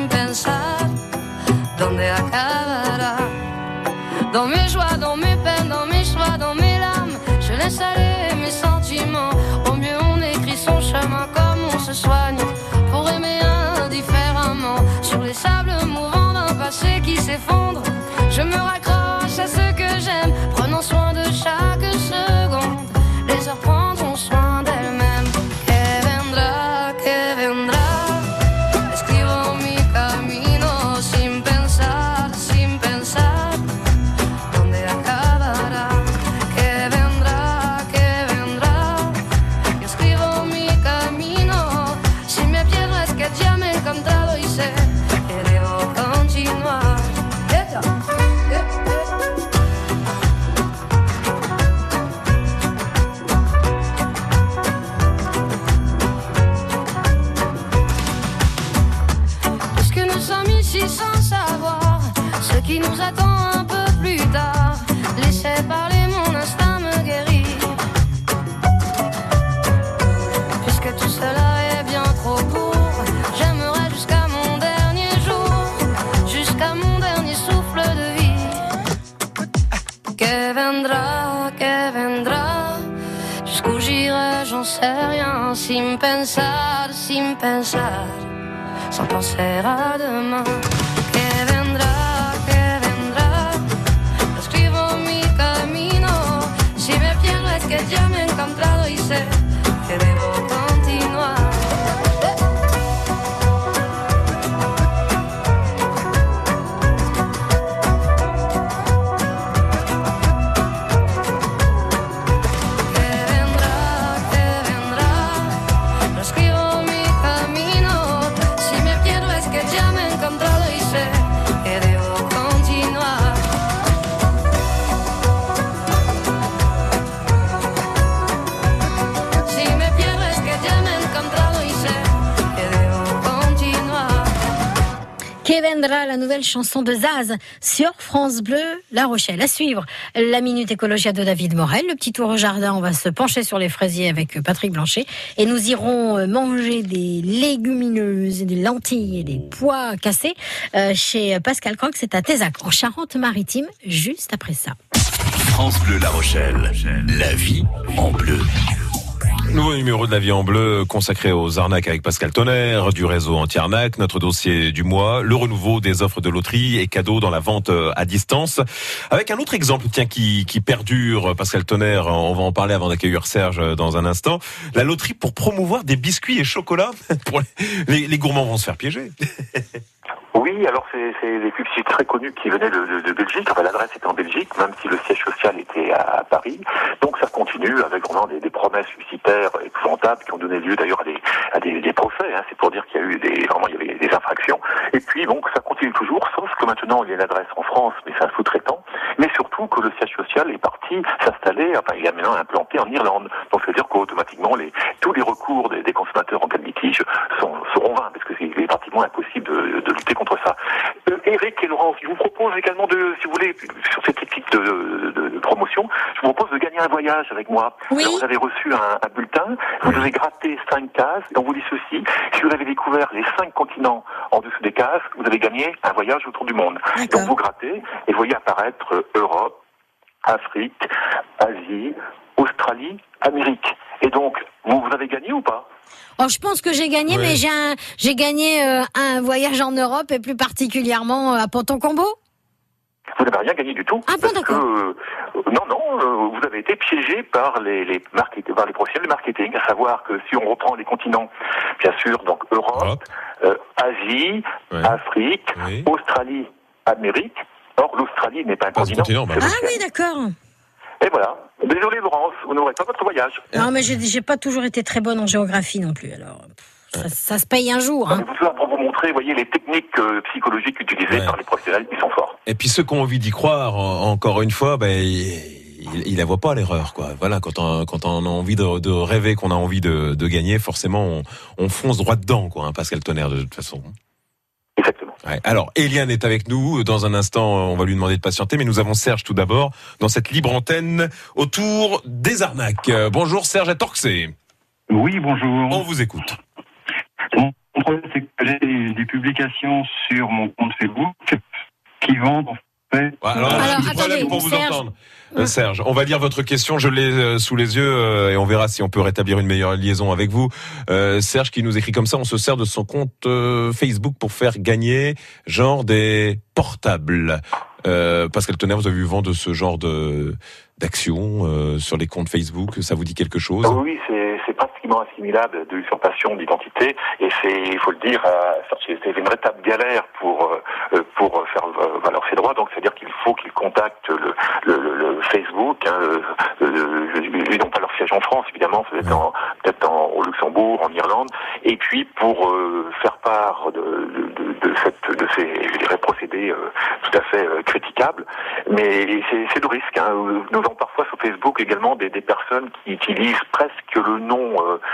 donde acabará. Dans mes joies, dans mes peines, dans mes choix, dans mes larmes, je laisse aller mes sentiments. Au mieux on écrit son chemin comme on se soigne, pour aimer indifféremment. Sur les sables mouvants d'un passé qui s'effondre, je me raccroche à ce que j'aime, prenant soin de chaque seconde. Les heures prendront soin d'elles-mêmes. Que vendrá, escribo mi camino sin pensar, donde acabará. Que vendrá, yo escribo mi camino. Si me pierdo es que ya me he encontrado y sé que debo continuar. Sans savoir ce qui nous attend un peu plus tard, laissez parler, mon instinct me guérit. Puisque tout cela est bien trop court, j'aimerais jusqu'à mon dernier jour, jusqu'à mon dernier souffle de vie. Que vendrá, jusqu'où j'irai, j'en sais rien, sin pensar, sans penser à demain. Que vendrá, escribo mi camino. Si me pierdo es que ya me he encontrado y sé que debo continuar. Que vendra, la nouvelle chanson de Zaz sur France Bleu La Rochelle. À suivre, la Minute Écologia de David Morel. Le petit tour au jardin, on va se pencher sur les fraisiers avec Patrick Blanchet. Et nous irons manger des légumineuses, des lentilles et des pois cassés chez Pascal Croc. C'est à Tézac, en Charente-Maritime, juste après ça. France Bleu La Rochelle, la vie en bleu. Nouveau numéro de La Vie en Bleu consacré aux arnaques avec Pascal Tonnerre du réseau anti-arnaque. Notre dossier du mois, le renouveau des offres de loterie et cadeaux dans la vente à distance. Avec un autre exemple qui perdure, Pascal Tonnerre, on va en parler avant d'accueillir Serge dans un instant. La loterie pour promouvoir des biscuits et chocolats. Les gourmands vont se faire piéger. Oui, alors c'est des publicités très connues qui venaient de Belgique. Enfin, l'adresse était en Belgique, même si le siège social était à Paris. Donc ça continue avec vraiment des promesses publicitaires épouvantables qui ont donné lieu d'ailleurs à des procès. Hein. C'est pour dire qu'il y a eu il y avait des infractions. Et puis donc ça continue toujours, sauf que maintenant il y a une adresse en France, mais c'est un sous-traitant. Mais surtout que le siège social est parti s'installer, enfin il est maintenant implanté en Irlande. Donc ça veut dire qu'automatiquement tous les recours des consommateurs en cas de litige seront vains, parce que c'est pratiquement impossible de lutter contre ça. Eric et Laurence, je vous propose également si vous voulez, sur cette type de promotion, je vous propose de gagner un voyage avec moi. Oui. Alors, vous avez reçu un bulletin, vous devez gratter 5 cases, et on vous dit ceci, si vous avez découvert les 5 continents en dessous des cases, vous avez gagné un voyage autour du monde. Donc vous grattez, et vous voyez apparaître Europe, Afrique, Asie, Australie, Amérique. Et donc, vous avez gagné ou pas? Oh, je pense que j'ai gagné, mais j'ai gagné un voyage en Europe et plus particulièrement à Ponton-Combo. Vous n'avez rien gagné du tout. Ah bon, d'accord. Vous avez été piégé par les professionnels de marketing, à savoir que si on reprend les continents, bien sûr, donc Europe, Asie, Afrique, Australie, Amérique. Or, l'Australie n'est pas un continent. Ah oui, d'accord. Et voilà. Désolé Laurence, vous n'aurez pas votre voyage. Non, mais j'ai pas toujours été très bonne en géographie non plus. Alors, ça se paye un jour. Hein. Pour vous montrer, voyez, les techniques psychologiques utilisées par les professionnels, ils sont forts. Et puis ceux qui ont envie d'y croire, encore une fois, il la voit pas l'erreur, quoi. Voilà, quand on a envie de rêver, qu'on a envie de gagner, forcément, on fonce droit dedans, quoi. Hein, Pascal Tonnerre, de toute façon. Exactement. Ouais. Alors, Eliane est avec nous. Dans un instant, on va lui demander de patienter, mais nous avons Serge tout d'abord dans cette libre antenne autour des arnaques. Bonjour Serge à Torxé. Oui, bonjour. On vous écoute. Mon problème, c'est que j'ai des publications sur mon compte Facebook qui vendent en fait. Alors attendez, pour vous entendre. Serge, on va lire votre question, je l'ai sous les yeux et on verra si on peut rétablir une meilleure liaison avec vous. Serge qui nous écrit comme ça, on se sert de son compte Facebook pour faire gagner genre des portables. Pascal Tonnerre, vous avez vu vent de ce genre d'action sur les comptes Facebook, ça vous dit quelque chose? Oui, c'est pratiquement assimilable de l'usurpation d'identité et il faut le dire, c'est une véritable galère pour faire valoir ses droits. Donc c'est-à-dire qu'il faut qu'ils contactent le Facebook. Ils n'ont pas leur siège en France, évidemment, peut-être au Luxembourg, en Irlande. Et puis pour faire part de ces, je dirais, procédés tout à fait critiquables. Mais c'est le risque. Nous avons parfois sur Facebook également des personnes qui utilisent presque le nom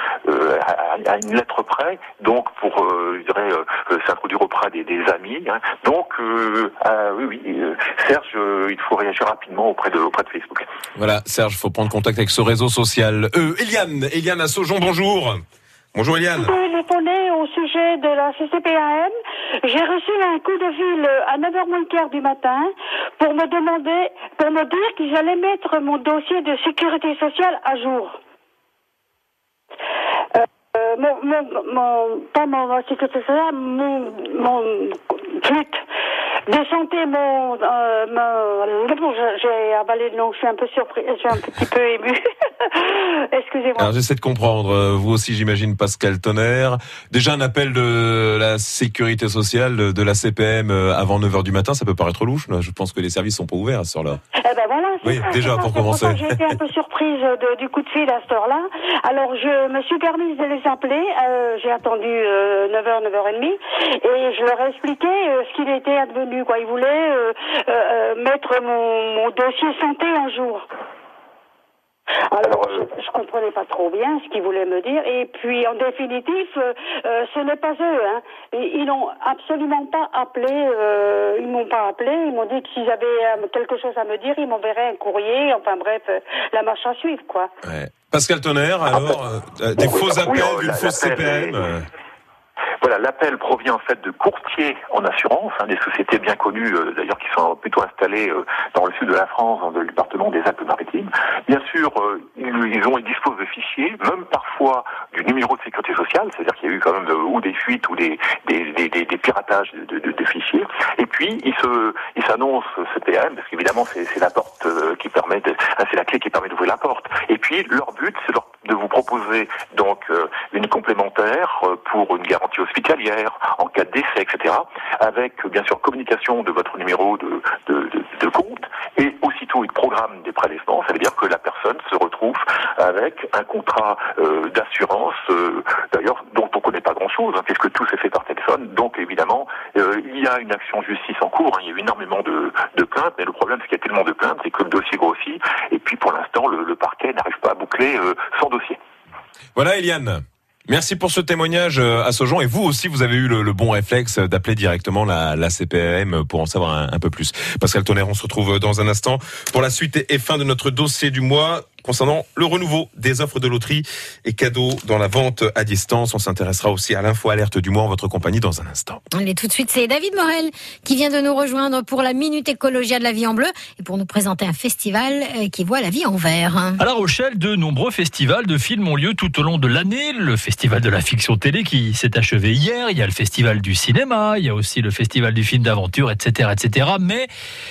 à une lettre près, donc pour je dirais s'introduire auprès des amis. Donc Serge, il faut réagir rapidement auprès de Facebook. Voilà, Serge, il faut prendre contact avec ce réseau social. Eliane à Saujon, bonjour. Bonjour Eliane. Je téléphonais au sujet de la CCPAM. J'ai reçu un coup de fil à 9h moins le quart du matin pour me dire qu'ils allaient mettre mon dossier de sécurité sociale à jour. Pas mon sécurité sociale, mon flûte de santé, j'ai avalé le nom, je suis un peu surpris, je suis un petit peu émue. Excusez-moi. Alors j'essaie de comprendre, vous aussi j'imagine Pascal Tonnerre. Déjà un appel de la sécurité sociale, de la CPM avant 9h du matin, ça peut paraître louche, je pense que les services sont pas ouverts à cette heure-là. Voilà, oui, déjà pour commencer. J'ai été un peu surprise du coup de fil à cette heure-là. Alors je me suis permise de les appeler, j'ai attendu 9h, 9h30 et je leur ai expliqué ce qu'il était advenu, quoi. Ils voulaient mettre mon dossier santé un jour. Alors, je comprenais pas trop bien ce qu'ils voulaient me dire. Et puis, en définitive, ce n'est pas eux. Ils n'ont absolument pas appelé. Ils m'ont pas appelé. Ils m'ont dit que s'ils avaient quelque chose à me dire, ils m'enverraient un courrier. Enfin bref, la marche à suivre, quoi. Ouais. Pascal Tonnerre, alors, des faux appels, une fausse CPM. Voilà, l'appel provient en fait de courtiers en assurance, des sociétés bien connues d'ailleurs qui sont plutôt installées dans le sud de la France, dans le département des Alpes-Maritimes. Bien sûr, ils disposent de fichiers, même parfois du numéro de sécurité sociale, c'est-à-dire qu'il y a eu quand même ou des fuites ou des piratages de fichiers. Et puis ils s'annoncent CPM parce qu'évidemment c'est la porte qui permet c'est la clé qui permet d'ouvrir la porte. Et puis leur but c'est de vous proposer donc une complémentaire pour une garantie hospitalière en cas de décès, etc. Avec bien sûr communication de votre numéro de compte et aussitôt il programme des prélèvements. Ça veut dire que la personne se retrouve avec un contrat d'assurance, d'ailleurs dont on ne connaît pas grand-chose, puisque tout s'est fait par téléphone. Donc évidemment, il y a une action justice en cours. Il y a eu énormément de plaintes, mais le problème c'est qu'il y a tellement de plaintes, c'est que le dossier grossit. Et puis pour l'instant, le parquet n'arrive pas à boucler son dossier. Voilà, Eliane. Merci pour ce témoignage à Saujon. Et vous aussi, vous avez eu le bon réflexe d'appeler directement la CPAM pour en savoir un peu plus. Pascal Tonnerre, on se retrouve dans un instant pour la suite et fin de notre dossier du mois concernant le renouveau des offres de loterie et cadeaux dans la vente à distance. On s'intéressera aussi à l'info alerte du mois en votre compagnie dans un instant. Allez, tout de suite, c'est David Morel qui vient de nous rejoindre pour la Minute Écologia de la Vie en Bleu et pour nous présenter un festival qui voit la vie en vert. À La Rochelle, de nombreux festivals de films ont lieu tout au long de l'année. Le festival de la fiction télé qui s'est achevé hier, il y a le festival du cinéma, il y a aussi le festival du film d'aventure, etc., etc. Mais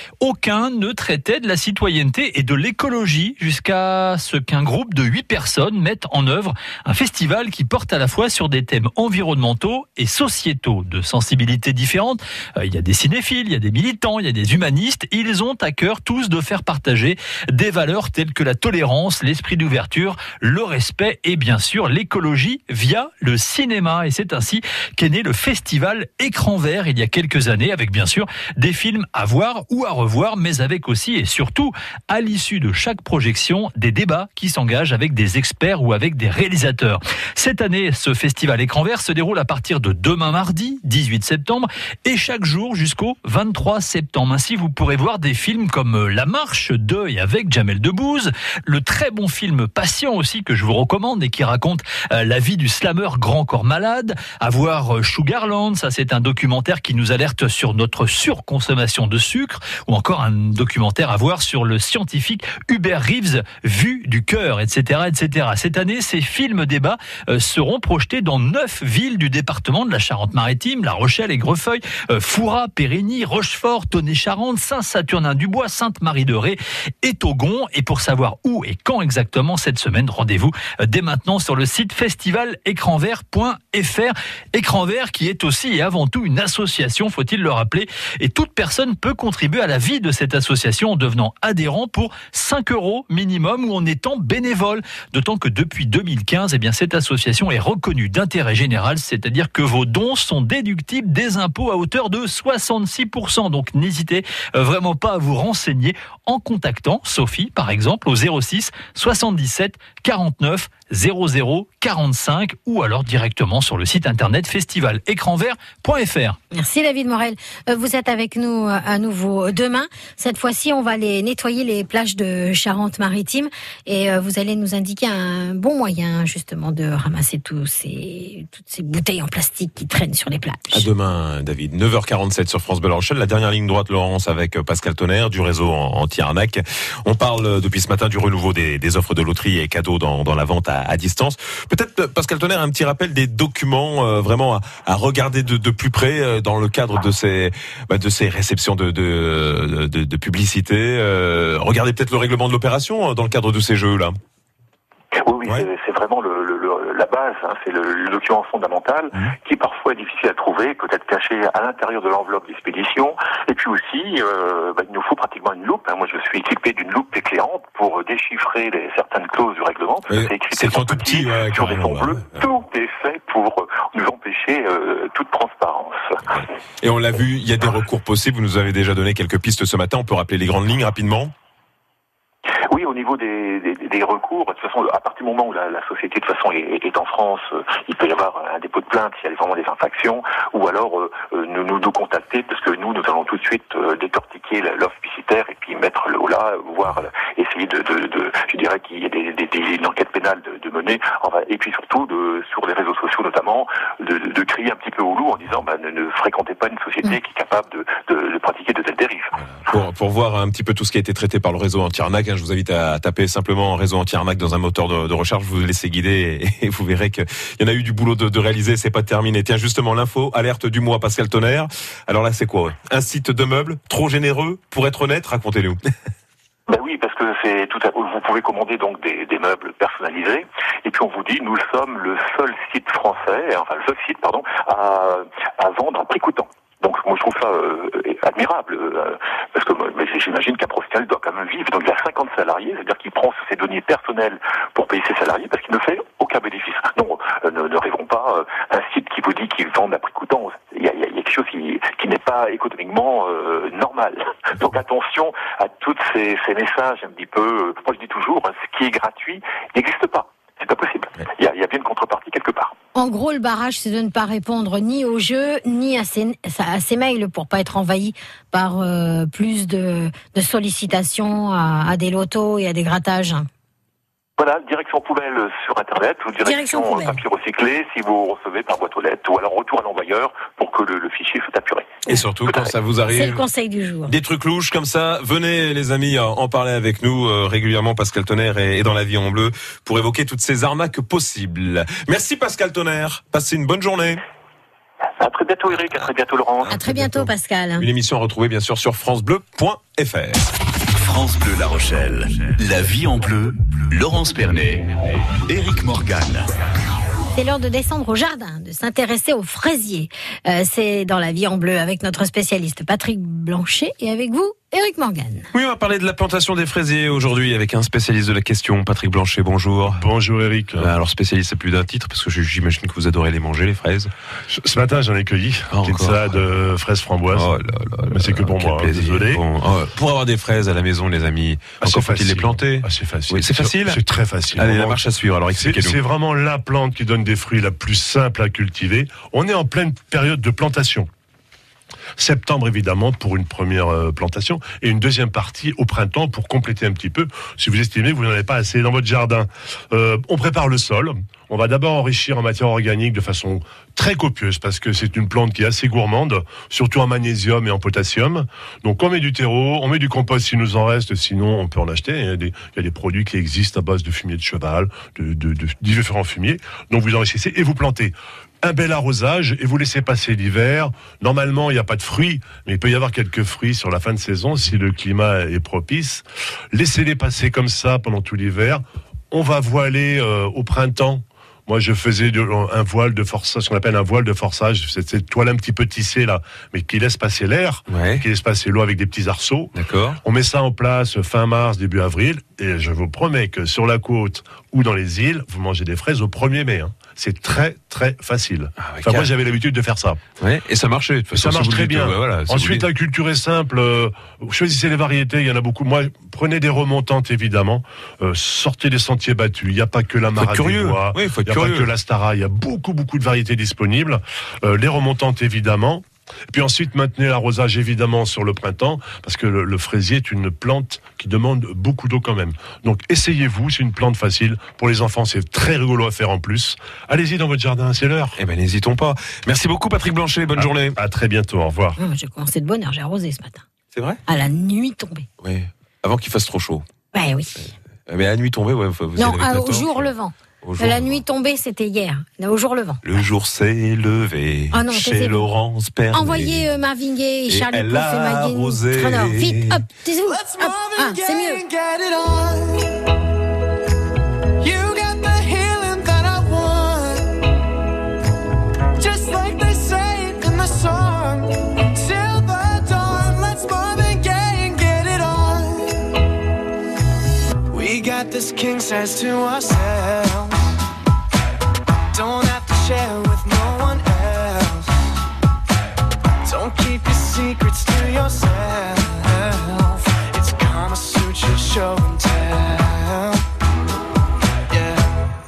aucun ne traitait de la citoyenneté et de l'écologie jusqu'à ce qu'un groupe de 8 personnes mette en œuvre un festival qui porte à la fois sur des thèmes environnementaux et sociétaux de sensibilités différentes. Il y a des cinéphiles, il y a des militants, il y a des humanistes. Ils ont à cœur tous de faire partager des valeurs telles que la tolérance, l'esprit d'ouverture, le respect et bien sûr l'écologie via le cinéma. Et c'est ainsi qu'est né le festival Écran Vert il y a quelques années avec bien sûr des films à voir ou à revoir, mais avec aussi et surtout à l'issue de chaque projection des débats qui s'engagent avec des experts ou avec des réalisateurs. Cette année, ce festival Écran Vert se déroule à partir de demain mardi, 18 septembre, et chaque jour jusqu'au 23 septembre. Ainsi, vous pourrez voir des films comme La Marche de et avec Jamel Debbouze, le très bon film Patient aussi que je vous recommande et qui raconte la vie du slammer Grand Corps Malade, à voir Sugarland, ça c'est un documentaire qui nous alerte sur notre surconsommation de sucre, ou encore un documentaire à voir sur le scientifique Hubert Reeves, Vue du cœur, etc., etc. Cette année, ces films débats seront projetés dans 9 villes du département de la Charente-Maritime, La Rochelle, Aigrefeuille, Fouras, Périgny, Rochefort, Tonnet-Charente, Saint-Saturnin-du-Bois, Sainte-Marie-de-Ré et Thogon. Et pour savoir où et quand exactement cette semaine, rendez-vous dès maintenant sur le site festivalécranvert.fr. Écran Vert qui est aussi et avant tout une association, faut-il le rappeler, et toute personne peut contribuer à la vie de cette association en devenant adhérent pour 5 € minimum ou en étant bénévole. D'autant que depuis 2015, cette association est reconnue d'intérêt général, c'est-à-dire que vos dons sont déductibles des impôts à hauteur de 66%. Donc n'hésitez vraiment pas à vous renseigner en contactant Sophie, par exemple, au 06 77 49 00 45 ou alors directement sur le site internet festivalécranvert.fr. Merci David Morel. Vous êtes avec nous à nouveau demain. Cette fois-ci, on va nettoyer les plages de Charente-Maritime et vous allez nous indiquer un bon moyen justement de ramasser toutes ces bouteilles en plastique qui traînent sur les plages. À demain, David. 9h47 sur France Bleu La Rochelle. La dernière ligne droite, Laurence, avec Pascal Tonnerre du réseau anti-arnaque. On parle depuis ce matin du renouveau des offres de loterie et cadeaux dans la vente à distance. Peut-être, Pascal Tonnerre, un petit rappel des documents vraiment à regarder de plus près dans le cadre de ces réceptions de publicité. Regardez peut-être le règlement de l'opération dans le cadre de ces jeux-là. Oui, c'est vraiment la base, c'est le document fondamental qui parfois est difficile à trouver, peut-être caché à l'intérieur de l'enveloppe d'expédition. Et puis aussi, il nous faut pratiquement une loupe. Moi, je suis équipé d'une loupe éclairante pour déchiffrer certaines clauses du règlement. C'est tout petit, sur des fonds bleus. Tout est fait pour nous empêcher toute transparence. Et on l'a vu, il y a des recours possibles. Vous nous avez déjà donné quelques pistes ce matin. On peut rappeler les grandes lignes rapidement? Oui, au niveau des recours, de toute façon, à partir du moment où la société de toute façon est en France, il peut y avoir un dépôt de plainte s'il y a vraiment des infractions, ou alors nous contacter, parce que nous allons tout de suite décortiquer l'offre publicitaire et puis mettre le haut là, voire essayer je dirais qu'il y ait une enquête pénale de mener, et puis surtout sur les réseaux sociaux notamment, de crier un petit peu au loup en disant ne fréquentez pas une société qui est capable de pratiquer de telles dérives. Pour voir un petit peu tout ce qui a été traité par le réseau anti-arnaque, je vous invite à taper simplement réseau anti-arnaque dans un moteur de recherche, vous laissez guider et vous verrez qu'il y en a eu du boulot de réaliser, c'est pas terminé. Tiens, justement, l'info, alerte du mois, Pascal Tonnerre. Alors là, c'est quoi? Un site de meubles trop généreux, pour être honnête, racontez-nous. Ben oui, parce que vous pouvez commander donc des meubles personnalisés, et puis on vous dit, nous sommes le seul site français, à vendre à prix coûtant. Donc moi je trouve ça admirable, parce que j'imagine qu'un professionnel doit quand même vivre. Donc il a 50 salariés, c'est-à-dire qu'il prend ses données personnelles pour payer ses salariés, parce qu'il ne fait aucun bénéfice. Non, ne rêvons pas, un site qui vous dit qu'il vend à prix coûtant, il y a quelque chose qui n'est pas économiquement normal. Donc attention à tous ces messages un petit peu, moi je dis toujours, ce qui est gratuit n'existe pas. C'est pas possible. Il y a bien une contrepartie quelque part. En gros, le barrage, c'est de ne pas répondre ni au jeu, ni à ses mails pour pas être envahi par plus de sollicitations à des lotos et à des grattages. Voilà, direction poubelle sur Internet ou direction papier recyclé si vous recevez par boîte aux lettres, ou alors retour à l'envoyeur pour que le fichier soit apuré. Et surtout, quand ça vous arrive, c'est le conseil du jour. Des trucs louches comme ça, venez les amis en parler avec nous régulièrement. Pascal Tonnerre est dans La Vie en Bleu pour évoquer toutes ces arnaques possibles. Merci Pascal Tonnerre, passez une bonne journée. À très bientôt Eric, à très bientôt Laurent. À très bientôt Pascal. Une émission à retrouver bien sûr sur francebleu.fr. France Bleu La Rochelle. La Vie en Bleu. Laurence Pernet. Éric Morgan. C'est l'heure de descendre au jardin, de s'intéresser aux fraisiers. C'est dans La Vie en Bleu avec notre spécialiste Patrick Blanchet et avec vous, Éric Morgan. Oui, on va parler de la plantation des fraisiers aujourd'hui avec un spécialiste de la question, Patrick Blanchet. Bonjour. Bonjour Éric. Alors spécialiste, c'est plus d'un titre parce que j'imagine que vous adorez les manger, les fraises. Ce matin, j'en ai cueilli une salade de fraises framboises. Oh là, mais c'est que pour moi, désolé. Bon, pour avoir des fraises à la maison, les amis, encore faut-il les planter. C'est facile. Oui, c'est facile. C'est très facile. Allez, la marche à suivre. Alors expliquez-nous. C'est vraiment la plante qui donne des fruits la plus simple à cultiver. On est en pleine période de plantation. Septembre évidemment pour une première plantation et une deuxième partie au printemps pour compléter un petit peu si vous estimez que vous n'en avez pas assez dans votre jardin. On prépare le sol. On va d'abord enrichir en matière organique de façon très copieuse parce que c'est une plante qui est assez gourmande, surtout en magnésium et en potassium. Donc on met du terreau, on met du compost s'il nous en reste, sinon on peut en acheter. Il y a des produits qui existent à base de fumier de cheval, de différents fumiers. Donc vous enrichissez et vous plantez. Un bel arrosage et vous laissez passer l'hiver. Normalement, il n'y a pas de fruits, mais il peut y avoir quelques fruits sur la fin de saison si le climat est propice. Laissez-les passer comme ça pendant tout l'hiver. On va voiler au printemps. Moi, je faisais un voile de forçage, ce qu'on appelle un voile de forçage. C'est cette toile un petit peu tissée, là, mais qui laisse passer l'air, qui laisse passer l'eau avec des petits arceaux. D'accord. On met ça en place fin mars, début avril, et je vous promets que sur la côte ou dans les îles, vous mangez des fraises au 1er mai. C'est très, très facile. Moi, j'avais l'habitude de faire ça. Ouais, et ça marchait. De toute façon, ça marche très bien. Voilà, ensuite, la culture est simple. Choisissez les variétés, il y en a beaucoup. Moi, prenez des remontantes, évidemment. Sortez des sentiers battus. Il n'y a pas que la Marat des Bois. Oui, faut être il n'y a pas que l'Astara. Il y a beaucoup, beaucoup de variétés disponibles. Les remontantes, évidemment. Puis ensuite, maintenez l'arrosage évidemment sur le printemps, parce que le fraisier est une plante qui demande beaucoup d'eau quand même. Donc essayez-vous, c'est une plante facile. Pour les enfants, c'est très rigolo à faire en plus. Allez-y dans votre jardin, c'est l'heure. Eh ben n'hésitons pas. Merci beaucoup Patrick Blanchet, bonne journée. À très bientôt, au revoir. J'ai commencé de bonne heure, j'ai arrosé ce matin. C'est vrai ? À la nuit tombée. Oui, avant qu'il fasse trop chaud. Ouais, oui. Mais à la nuit tombée, vous non, au jour levant. La nuit tombée, c'était hier. Au jour levant. Le jour s'est levé chez Laurence Pernet. Envoyez Marvin Gaye et Charlie Puth et Maggie Trainor. Vite, hop, taisez-vous. Hop. Ah, c'est mieux. This king says to ourselves, don't have to share with no one else. Don't keep your secrets to yourself. It's Kama Sutra show and tell. Yeah.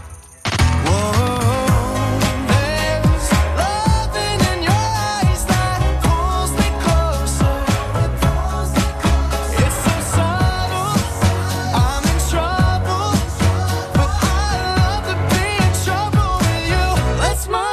Whoa, there's loving in your eyes that pulls me closer. It's so subtle. I'm in trouble. Let's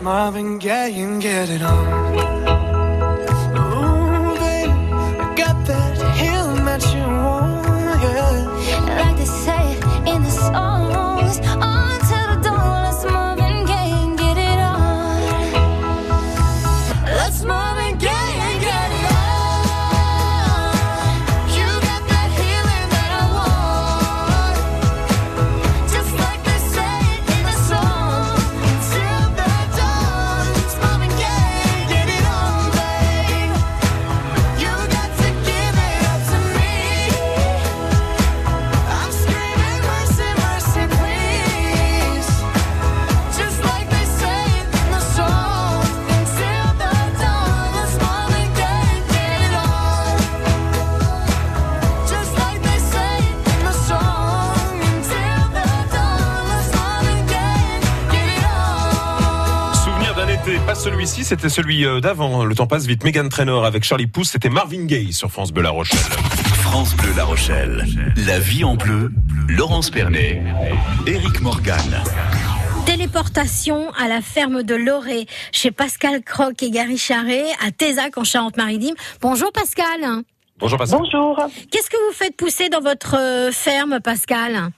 Marvin Gaye and get it on. Ooh, baby, I got that healing that you want, yeah. Like they say in the songs, until the dawn, let's Marvin Gaye and get it on. Let's Marvin Gaye and get it on. You got that healing that I want. Just like they say in the song, till the dawn, let's Marvin Gaye, get it on, babe. You got to give it up to me. I'm screaming mercy, mercy, please. Just like they say in the song, till the dawn, let's Marvin Gaye, get it on. Just like they say in the song, till the dawn, let's Marvin Gaye, get it on. Souvenir d'un été, pas celui-ci, c'était celui d'avant. Le temps passe vite. Meghan Trainor avec Charlie Puth, c'était Marvin Gaye sur France Bleu La Rochelle. France Bleu La Rochelle. La vie en bleu. Laurence Pernet. Éric Morgan. Téléportation à la ferme de Loré, chez Pascal Croc et Gary Charret, à Tézac en Charente-Maritime. Bonjour Pascal. Bonjour Pascal. Bonjour. Qu'est-ce que vous faites pousser dans votre ferme, Pascal?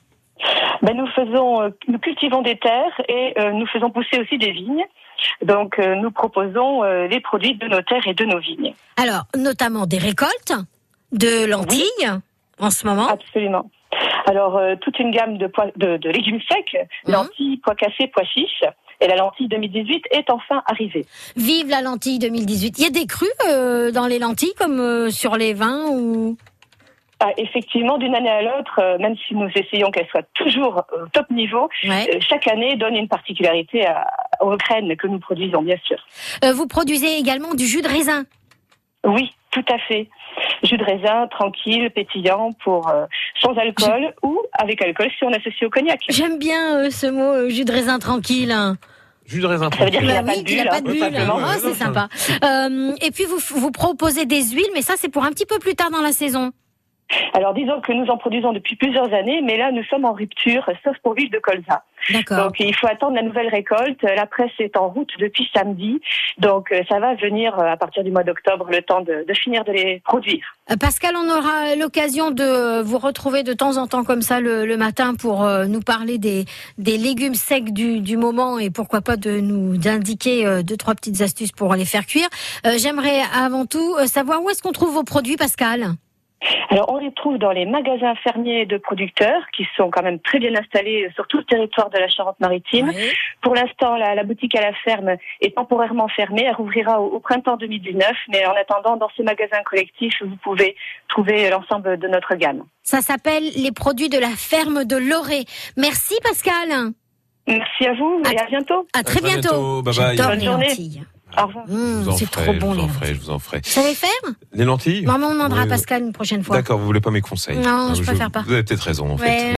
Nous cultivons des terres et nous faisons pousser aussi des vignes. Donc, nous proposons les produits de nos terres et de nos vignes. Alors, notamment des récoltes de lentilles en ce moment. Absolument. Alors, toute une gamme de légumes secs, lentilles, pois cassés, pois chiches. Et la lentille 2018 est enfin arrivée. Vive la lentille 2018. Il y a des crus dans les lentilles comme sur les vins ou... Effectivement, d'une année à l'autre, même si nous essayons qu'elle soit toujours au top niveau, chaque année donne une particularité aux graines que nous produisons, bien sûr. Vous produisez également du jus de raisin? Oui, tout à fait. Jus de raisin tranquille, pétillant, sans alcool ou avec alcool si on associe au cognac. J'aime bien ce mot, jus de raisin tranquille. Jus de raisin tranquille. Ça veut dire qu'il n'a pas de bulle. C'est sympa. Et puis vous proposez des huiles, mais ça c'est pour un petit peu plus tard dans la saison. Alors disons que nous en produisons depuis plusieurs années, mais là nous sommes en rupture, sauf pour l'huile de colza. D'accord. Donc il faut attendre la nouvelle récolte. La presse est en route depuis samedi, donc ça va venir à partir du mois d'octobre, le temps de finir de les produire. Pascal, on aura l'occasion de vous retrouver de temps en temps comme ça le matin pour nous parler des légumes secs du moment et pourquoi pas de nous indiquer 2-3 petites astuces pour les faire cuire. J'aimerais avant tout savoir où est-ce qu'on trouve vos produits, Pascal? Alors, on les trouve dans les magasins fermiers de producteurs qui sont quand même très bien installés sur tout le territoire de la Charente-Maritime. Oui. Pour l'instant, la boutique à la ferme est temporairement fermée. Elle rouvrira au printemps 2019. Mais en attendant, dans ces magasins collectifs, vous pouvez trouver l'ensemble de notre gamme. Ça s'appelle les produits de la ferme de Loré. Merci Pascal. Merci à vous et à bientôt. À très bientôt. Bye bye. Bonne journée. Au revoir. C'est trop bon les lentilles. Je vous en ferai. Vous savez faire? Les lentilles? Maman, on demandera à Pascal une prochaine fois. D'accord, vous voulez pas mes conseils? Non, je préfère pas. Vous avez peut-être raison en fait.